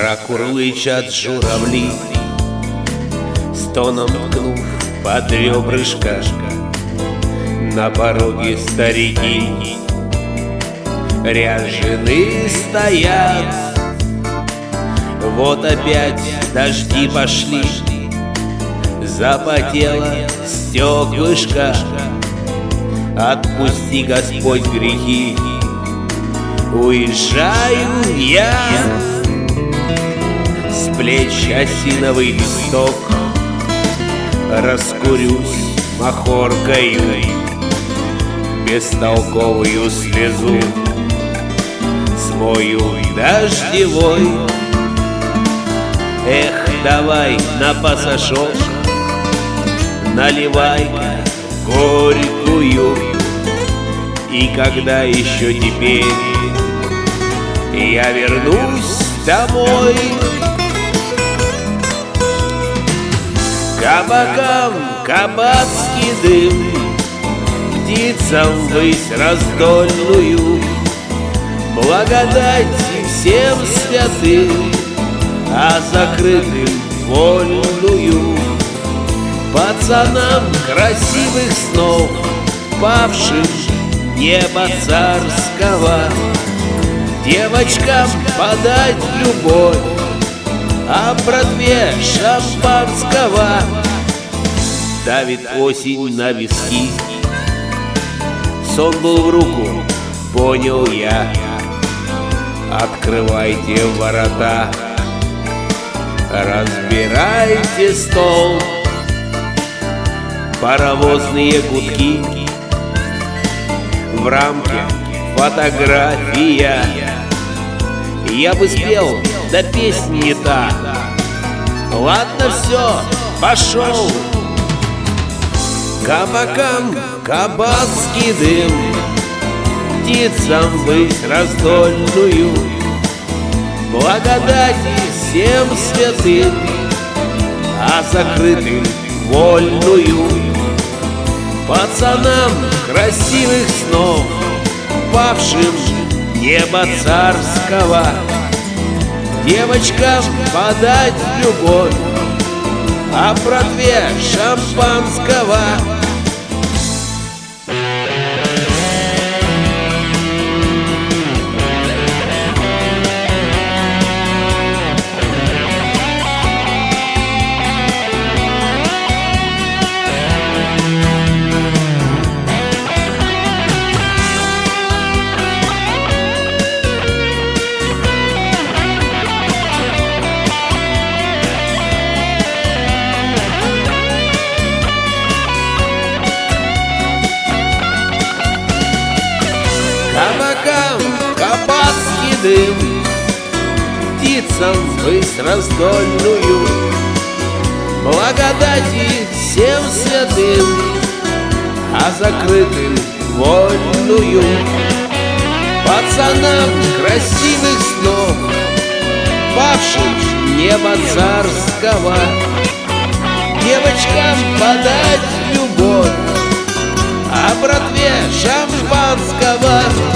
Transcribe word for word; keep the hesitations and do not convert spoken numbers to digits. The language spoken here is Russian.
Прокурлычат журавли, стоном ткнув под ребрышко. На пороге старики ряжены стоят. Вот опять дожди пошли, запотело стеклышко. Отпусти, Господь, грехи, уезжаю я. С плеч осиновый листок, раскурюсь махоркою, бестолковую слезу смою дождевой. Эх, давай на пасашок наливай-ка горькую. И когда еще теперь я вернусь домой, кабакам кабацкий дым, птицам высь раздольную, благодать всем святым, а закрытым вольную. Пацанам красивых снов, павшим неба царского, девочкам подать любовь, а братве шампанского. Давит осень на виски, сон был в руку, понял я. Открывайте ворота, разбирайте стол. Паровозные гудки, в рамке фотография. Я бы спел, да песня не та. Ладно, все, пошел. Кабакам кабацкий дым, птицам высь раздольную, благодати всем святым, а закрытым вольную. Пацанам красивых снов, павшим неба царского, девочкам подать любовь, а братве шампанского. Кабакам кабацкий дым, птицам высь раздольную, благодати всем святым, а закрытым вольную. Пацанам красивых снов, павшим неба царского, девочкам подать любовь, а братве шампанского.